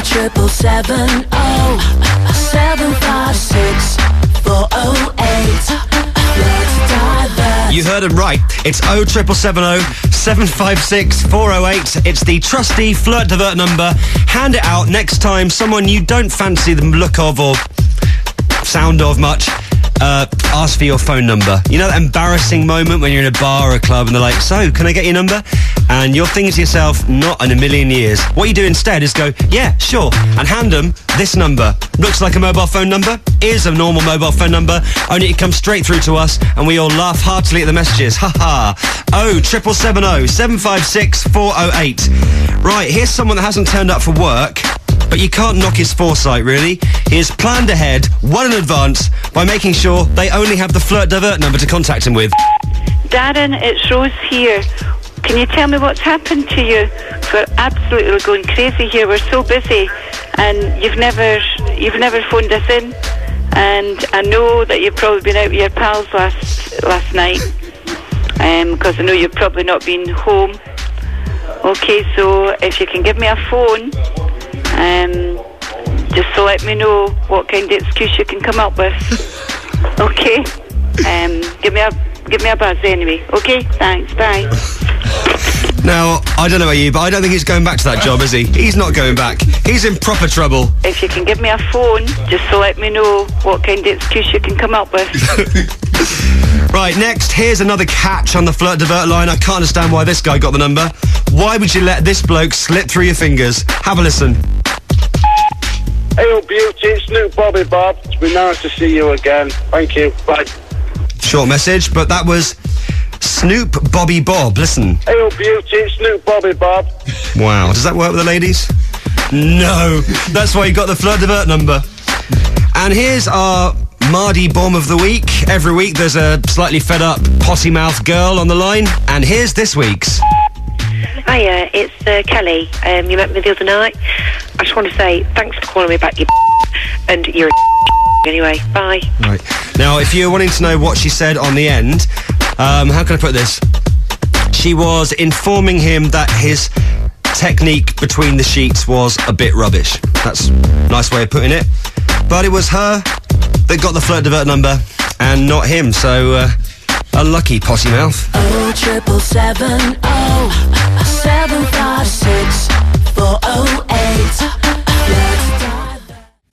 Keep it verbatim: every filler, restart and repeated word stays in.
triple seven oh seven five six four oh eight. You heard him right. It's oh triple seven oh seven five six four oh eight. It's the trusty Flirt Divert number. Hand it out next time someone you don't fancy the look of or sound of much uh, ask for your phone number. You know that embarrassing moment when you're in a bar or a club and they're like, so, can I get your number? And you're thinking to yourself, not in a million years. What you do instead is go, yeah, sure, and hand them this number. Looks like a mobile phone number, is a normal mobile phone number, only it comes straight through to us and we all laugh heartily at the messages. Ha ha. Oh, triple seven oh seven five six four oh eight. Right, here's someone that hasn't turned up for work, but you can't knock his foresight, really. He has planned ahead, well in advance, by making sure they only have the Flirt Divert number to contact him with. Darren, it's Rose here. Can you tell me what's happened to you? We're absolutely going crazy here. We're so busy, and you've never, you've never phoned us in. And I know that you've probably been out with your pals last last night, because um, I know you've probably not been home. Okay, so if you can give me a phone, um, just to let me know what kind of excuse you can come up with. Okay, um, give me a give me a buzz anyway. Okay, thanks. Bye. Now, I don't know about you, but I don't think he's going back to that job, is he? He's not going back. He's in proper trouble. If you can give me a phone, just to let me know what kind of excuse you can come up with. Right, next, here's another catch on the Flirt Divert line. I can't understand why this guy got the number. Why would you let this bloke slip through your fingers? Have a listen. Hey, old beauty, it's Snoop Bobby Bob. It's been nice to see you again. Thank you. Bye. Short message, but that was Snoop Bobby Bob. Listen. Hey, old beauty, it's Snoop Bobby Bob. Wow, does that work with the ladies? No, that's why you got the Flirt Divert number. And here's our Mardy Bomb of the week. Every week there's a slightly fed up potty mouth girl on the line, and here's this week's. Hiya, it's uh, Kelly. Um, you met me the other night. I just want to say thanks for calling me back, you and you're a anyway. Bye. Right. Now, if you're wanting to know what she said on the end, um, how can I put this? She was informing him that his technique between the sheets was a bit rubbish. That's a nice way of putting it. But it was her that got the Flirt Divert number and not him, so uh, unlucky, potty mouth. Oh, triple seven, oh, seven five six four oh eight.